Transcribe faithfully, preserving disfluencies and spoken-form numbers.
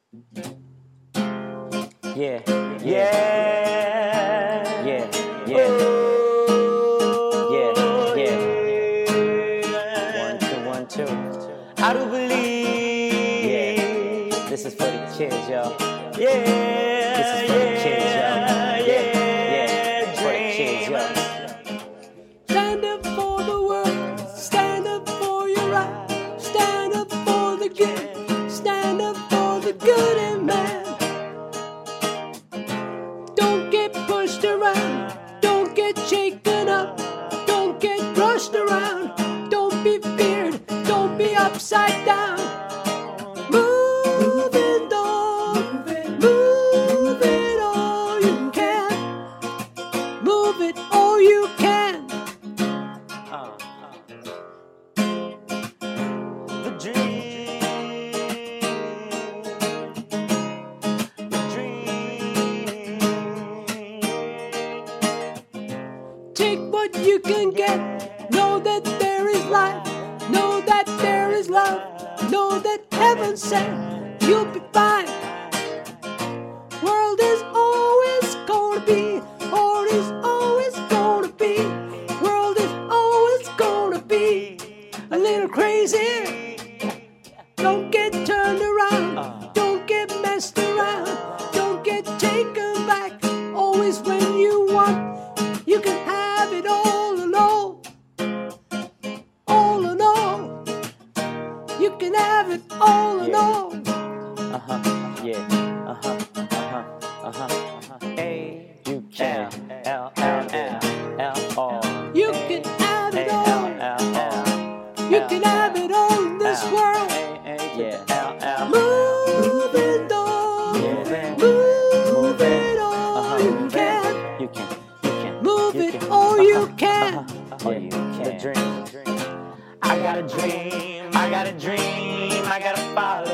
Yeah, yeah, yeah, yeah, yeah, yeah. One, two, one, two. I do believe. Yeah, this is for the kids, y'all. Yeah, this is for the kids, y'all. Yeah, yeah, for the kids, y'all. Stand up for the world, stand up for your right, stand up for the good, stand up for the good in man. Don't get pushed around, don't get shaken up, don't get rushed around, don't be feared, don't be upside down. Move it on, move it all you can, move it all you can. Uh, uh. The dream, the dream. Take what you can get. Know that there is life. Know that there is love. Know that heaven said you'll be fine. World is always gonna be, or is always gonna be. World is always gonna be a little crazy. Don't get turned around. Don't get messed around. Don't get taken back. Always when you want, you can have it all alone. All alone. You can have it all Yeah. alone. Uh-huh, yeah, uh-huh, uh-huh, uh-huh, uh-huh. A, You L, L, L, L, L, O. You can have it all. L, L, L. You can have it all in this world. Yeah, L, L. Move it all. Yeah. Move it all Uh-huh. you can. You can, you can. Move you it can. all you can. Uh-huh. Yeah, the dream. I got a dream, I got a dream, I gotta follow